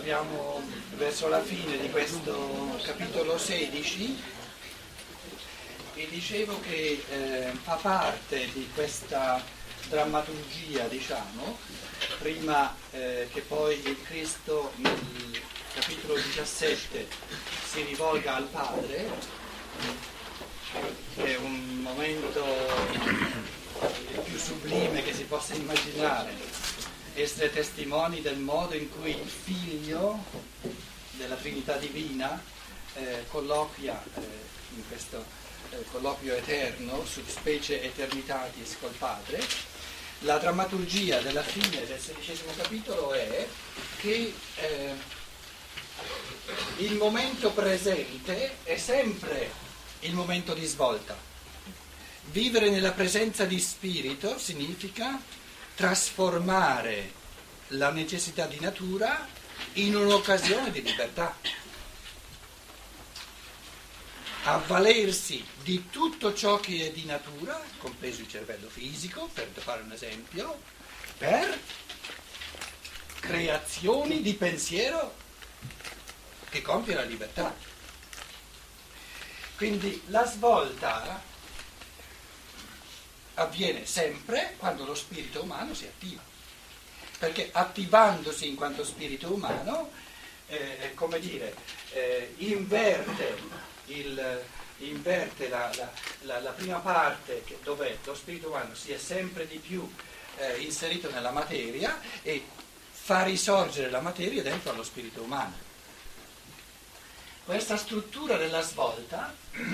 Siamo verso la fine di questo capitolo 16 e dicevo che fa parte di questa drammaturgia, diciamo, prima che poi il Cristo nel capitolo 17 si rivolga al Padre, che è un momento il più sublime che si possa immaginare. Essere testimoni del modo in cui il Figlio della Trinità Divina colloquia in questo colloquio eterno, sub specie eternitatis col Padre. La drammaturgia della fine del 16° capitolo è che il momento presente è sempre il momento di svolta. Vivere nella presenza di Spirito significa trasformare la necessità di natura in un'occasione di libertà, avvalersi di tutto ciò che è di natura, compreso il cervello fisico, per fare un esempio, per creazioni di pensiero che compie la libertà. Quindi la svolta avviene sempre quando lo spirito umano si attiva, perché attivandosi in quanto spirito umano, inverte la prima parte dove lo spirito umano si è sempre di più inserito nella materia e fa risorgere la materia dentro allo spirito umano. Questa struttura della svolta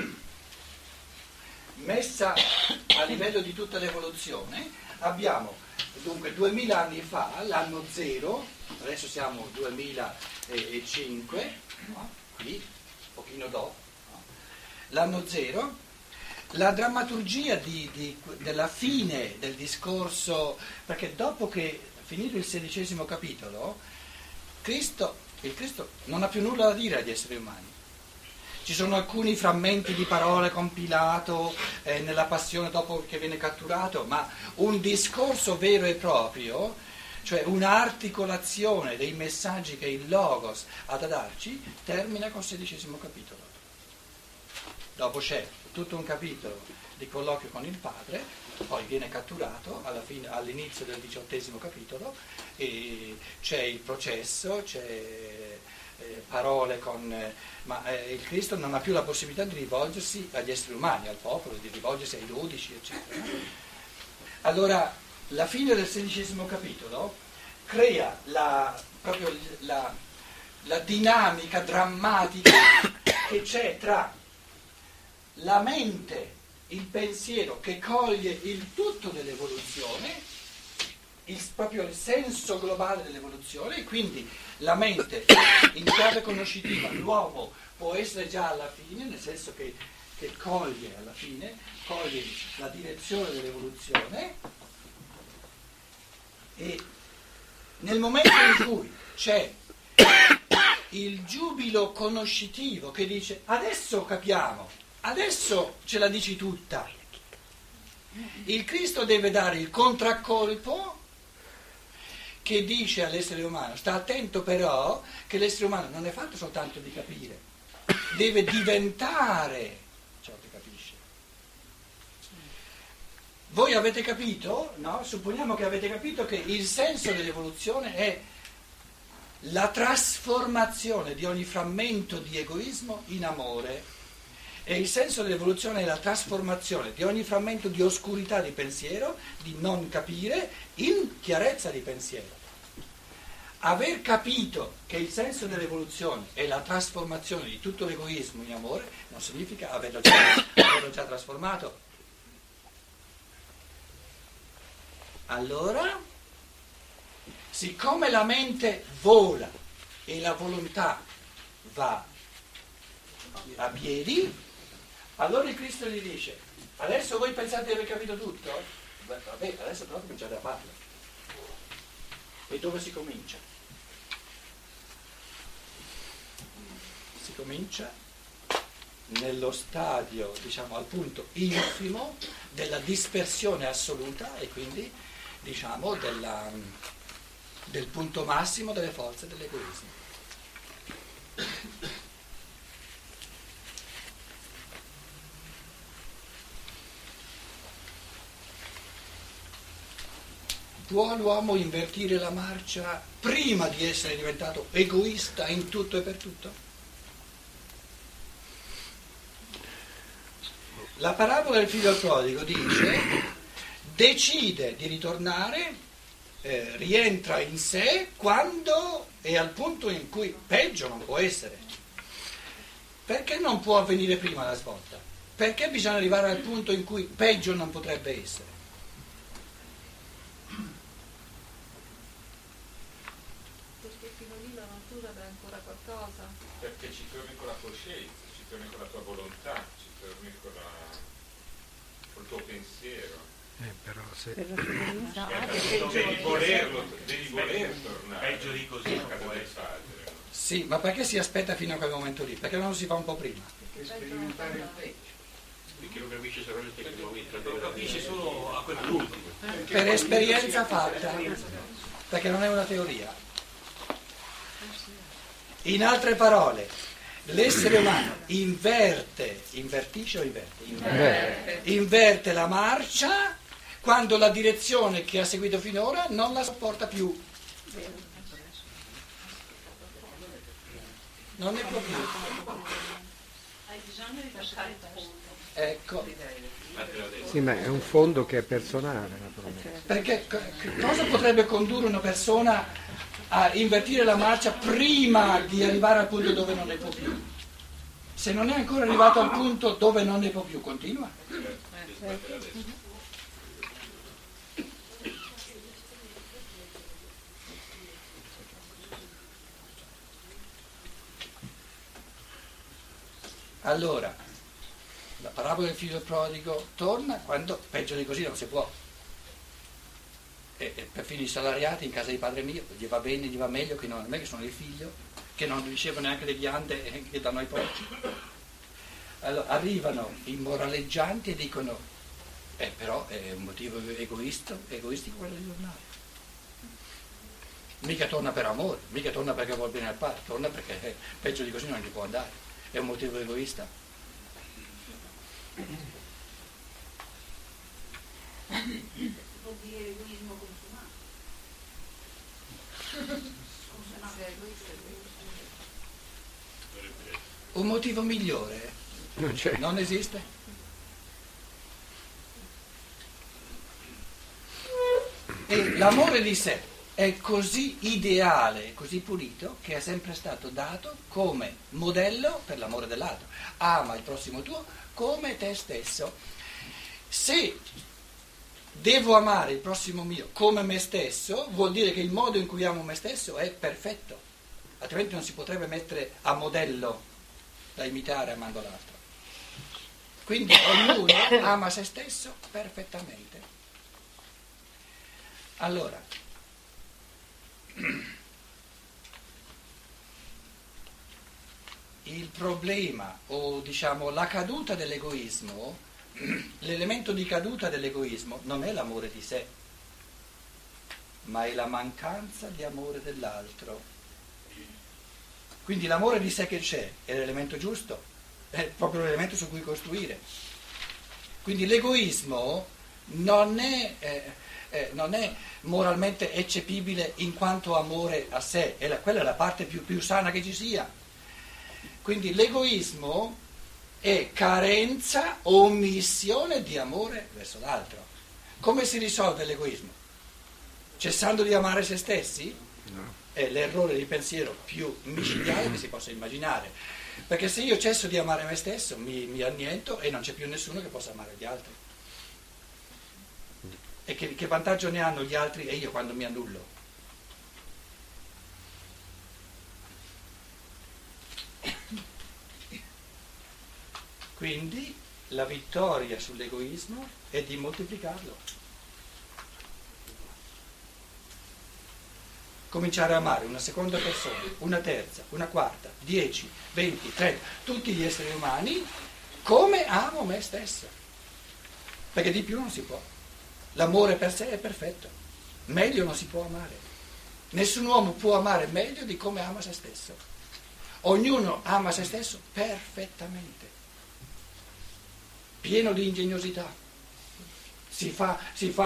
messa a livello di tutta l'evoluzione, abbiamo dunque 2000 anni fa, l'anno zero, adesso siamo 2005, no? Qui, un pochino dopo, no? L'anno zero, la drammaturgia della fine del discorso, perché dopo che finito il 16° capitolo, il Cristo non ha più nulla da dire agli esseri umani. Ci sono alcuni frammenti di parole compilato nella passione dopo che viene catturato, ma un discorso vero e proprio, cioè un'articolazione dei messaggi che il Logos ha da darci, termina col 16° capitolo. Dopo c'è tutto un capitolo di colloquio con il Padre, poi viene catturato all'inizio del 18° capitolo, e c'è il processo, c'è parole ma il Cristo non ha più la possibilità di rivolgersi agli esseri umani, al popolo, di rivolgersi ai 12, eccetera. Allora, la fine del 16° capitolo crea proprio la dinamica drammatica che c'è tra la mente, il pensiero che coglie il tutto dell'evoluzione, proprio il senso globale dell'evoluzione, e quindi la mente in chiave conoscitiva, l'uomo può essere già alla fine, nel senso che coglie alla fine, coglie la direzione dell'evoluzione, e nel momento in cui c'è il giubilo conoscitivo che dice adesso capiamo, adesso ce la dici tutta, il Cristo deve dare il contraccolpo che dice all'essere umano: sta attento però che l'essere umano non è fatto soltanto di capire, deve diventare ciò che capisce. Voi avete capito, no? Supponiamo che avete capito che il senso dell'evoluzione è la trasformazione di ogni frammento di egoismo in amore, e il senso dell'evoluzione è la trasformazione di ogni frammento di oscurità di pensiero, di non capire, in chiarezza di pensiero. Aver capito che il senso dell'evoluzione è la trasformazione di tutto l'egoismo in amore non significa averlo già trasformato. Allora, siccome la mente vola e la volontà va a piedi, allora il Cristo gli dice: adesso voi pensate di aver capito tutto? Beh, vabbè, adesso però cominciate a farlo. E dove si comincia? Si comincia nello stadio, diciamo, al punto infimo della dispersione assoluta, e quindi, diciamo, del punto massimo delle forze dell'egoismo. Può l'uomo invertire la marcia prima di essere diventato egoista in tutto e per tutto? La parabola del figlio prodigo dice, decide di ritornare, rientra in sé quando è al punto in cui peggio non può essere. Perché non può avvenire prima la svolta? Perché bisogna arrivare al punto in cui peggio non potrebbe essere? Perché fino lì la natura dà ancora qualcosa. Perché ci torni con la coscienza, ci torni con la tua volontà, ci torni col tuo pensiero. Però se... Devi voler tornare. Peggio di così a casa del padre. Sì, ma perché si aspetta fino a quel momento lì? Perché non lo si fa un po' prima? Per sperimentare il peggio. Perché lo capisce solamente in quel momento, lo capisce solo a quel punto. Per esperienza fatta, perché non è una teoria. In altre parole, l'essere umano inverte la marcia quando la direzione che ha seguito finora non la sopporta più. Non ne può più. Hai bisogno di lasciare il fondo. Ecco. Sì, ma è un fondo che è personale, naturalmente. Perché cosa potrebbe condurre una persona a invertire la marcia prima di arrivare al punto dove non ne può più? Se non è ancora arrivato al punto dove non ne può più, continua. Allora, la parabola del figlio prodigo torna quando peggio di così non si può. E perfino i salariati in casa di padre mio, gli va bene, gli va meglio che non a me che sono il figlio, che non ricevo neanche le viande che danno ai porci. Allora arrivano i moraleggianti e dicono, però è un motivo egoistico quello di tornare. Mica torna per amore, mica torna perché vuol bene al padre, torna perché peggio di così non gli può andare. È un motivo egoista? Vuol dire egoismo consumato. Un motivo migliore Non c'è. non esiste? E l'amore di sé è così ideale, così pulito, che è sempre stato dato come modello per l'amore dell'altro. Ama il prossimo tuo come te stesso. Se devo amare il prossimo mio come me stesso, vuol dire che il modo in cui amo me stesso è perfetto, altrimenti non si potrebbe mettere a modello da imitare amando l'altro. Quindi ognuno ama se stesso perfettamente. Allora, il problema, o diciamo la caduta dell'egoismo, l'elemento di caduta dell'egoismo non è l'amore di sé, ma è la mancanza di amore dell'altro. Quindi l'amore di sé che c'è è l'elemento giusto, è proprio l'elemento su cui costruire. Quindi l'egoismo non è moralmente eccepibile in quanto amore a sé, quella è la parte più sana che ci sia. Quindi l'egoismo è carenza o omissione di amore verso l'altro. Come si risolve l'egoismo? Cessando di amare se stessi? No. È l'errore di pensiero più micidiale che si possa immaginare. Perché se io cesso di amare me stesso, mi anniento e non c'è più nessuno che possa amare gli altri. E che vantaggio ne hanno gli altri e io quando mi annullo? Quindi la vittoria sull'egoismo è di moltiplicarlo. Cominciare a amare una seconda persona, una terza, una quarta, 10, 20, 30, tutti gli esseri umani come amo me stesso. Perché di più non si può. L'amore per sé è perfetto, meglio non si può amare. Nessun uomo può amare meglio di come ama se stesso. Ognuno ama se stesso perfettamente, pieno di ingegnosità, si fa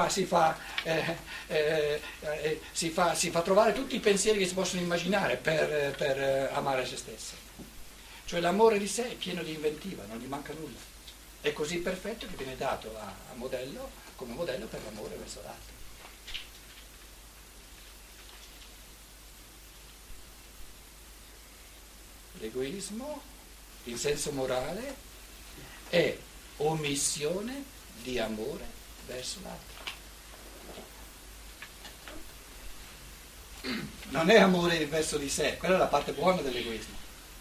trovare tutti i pensieri che si possono immaginare per amare se stessa. Cioè l'amore di sé è pieno di inventiva, non gli manca nulla. È così perfetto che viene dato come modello per l'amore verso l'altro. L'egoismo, in senso morale, è omissione di amore verso l'altro. Non è amore verso di sé, quella è la parte buona dell'egoismo.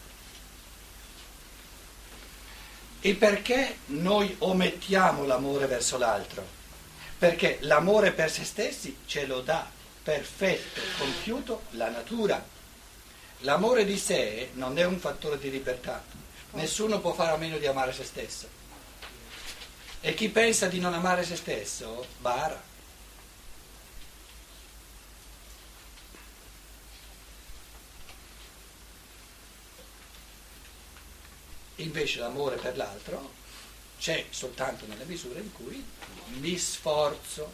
E perché noi omettiamo l'amore verso l'altro? Perché l'amore per se stessi ce lo dà perfetto, compiuto la natura. L'amore di sé non è un fattore di libertà. Nessuno può fare a meno di amare se stesso. E chi pensa di non amare se stesso, bara. Invece l'amore per l'altro c'è soltanto nella misura in cui mi sforzo.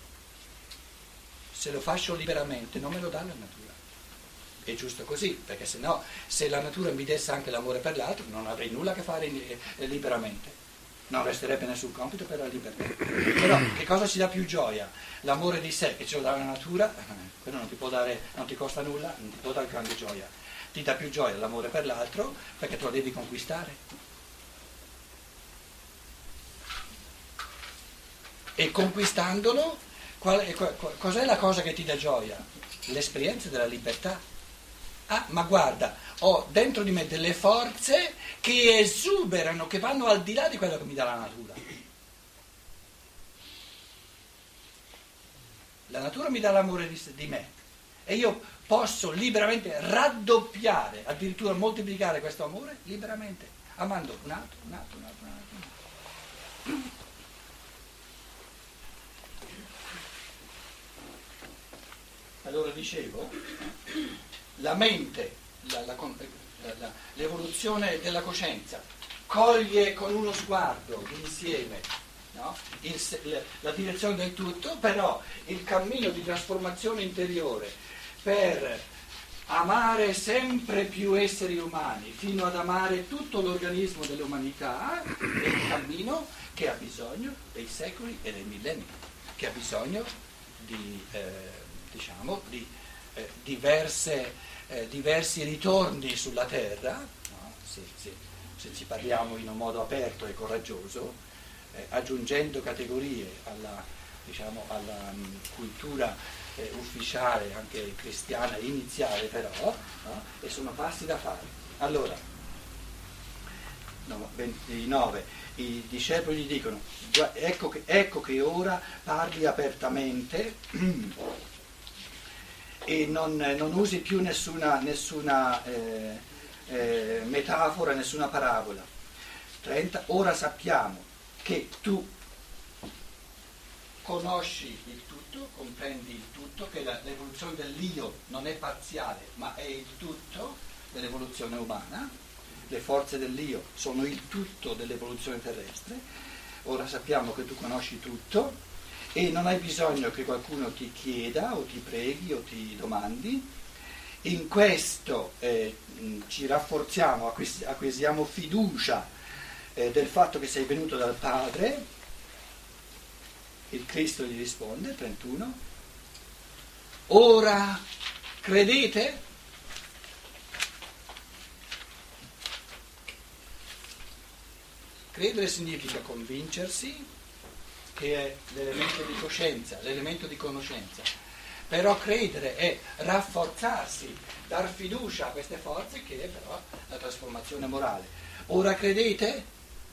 Se lo faccio liberamente non me lo dà la natura. È giusto così, perché se la natura mi desse anche l'amore per l'altro non avrei nulla a che fare liberamente. Non resterebbe nessun compito per la libertà. Però che cosa ci dà più gioia? L'amore di sé che ce lo dà la natura, quello non ti può dare, non ti costa nulla, non ti può dare grande gioia. Ti dà più gioia l'amore per l'altro perché te lo devi conquistare. E conquistandolo, cos'è la cosa che ti dà gioia? L'esperienza della libertà. Ah, ma guarda, ho dentro di me delle forze che esuberano, che vanno al di là di quello che mi dà la natura. La natura mi dà l'amore di me e io posso liberamente raddoppiare, addirittura moltiplicare questo amore liberamente, amando un altro. Allora dicevo, la mente, l'evoluzione della coscienza coglie con uno sguardo insieme, no? La direzione del tutto, però il cammino di trasformazione interiore per amare sempre più esseri umani fino ad amare tutto l'organismo dell'umanità è un cammino che ha bisogno dei secoli e dei millenni, che ha bisogno di diversi ritorni sulla terra, no? Se ci parliamo in un modo aperto e coraggioso, aggiungendo categorie alla cultura ufficiale, anche cristiana iniziale però, no? E sono passi da fare. Allora, 29, i discepoli gli dicono, ecco che ora parli apertamente e non usi più nessuna metafora, nessuna parabola. 30, ora sappiamo che tu conosci il tutto, comprendi il tutto, che l'evoluzione dell'io non è parziale, ma è il tutto dell'evoluzione umana, le forze dell'io sono il tutto dell'evoluzione terrestre. Ora sappiamo che tu conosci tutto e non hai bisogno che qualcuno ti chieda o ti preghi o ti domandi. In questo ci rafforziamo, acquisiamo fiducia del fatto che sei venuto dal Padre. Il Cristo gli risponde, 31, ora credete? Credere significa convincersi, che è l'elemento di coscienza, l'elemento di conoscenza. Però credere è rafforzarsi, dar fiducia a queste forze che è però la trasformazione morale. Ora credete?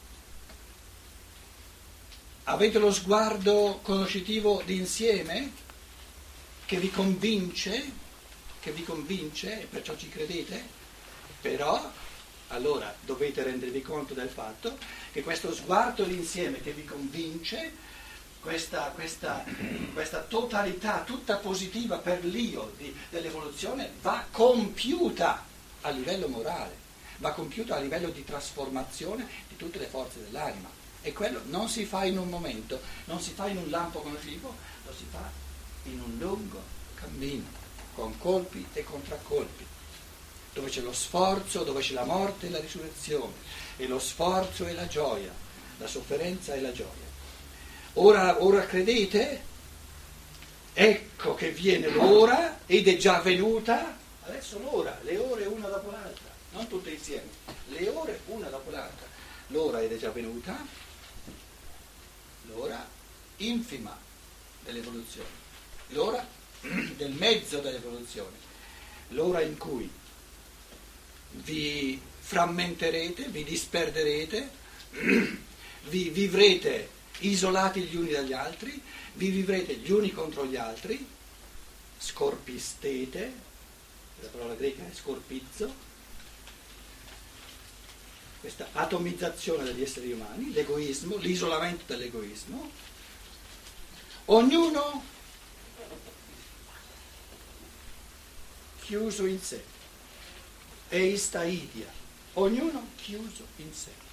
Avete lo sguardo conoscitivo d'insieme che vi convince e perciò ci credete? Però allora dovete rendervi conto del fatto che questo sguardo d'insieme che vi convince, questa totalità tutta positiva per l'io dell'evoluzione va compiuta a livello morale, va compiuta a livello di trasformazione di tutte le forze dell'anima. E quello non si fa in un momento, non si fa in un lampo conoscitivo, lo si fa in un lungo cammino, con colpi e contraccolpi, dove c'è lo sforzo, dove c'è la morte e la risurrezione, e lo sforzo e la gioia, la sofferenza e la gioia. Ora credete? Ecco che viene l'ora, ed è già venuta, adesso l'ora, le ore una dopo l'altra, non tutte insieme, le ore una dopo l'altra. L'ora ed è già venuta, l'ora infima dell'evoluzione, l'ora del mezzo dell'evoluzione, l'ora in cui vi frammenterete, vi disperderete, vi vivrete isolati gli uni dagli altri, vi vivrete gli uni contro gli altri, scorpistete, la parola greca è scorpizzo, questa atomizzazione degli esseri umani, l'egoismo, l'isolamento dell'egoismo, ognuno chiuso in sé, eista idia, ognuno chiuso in sé.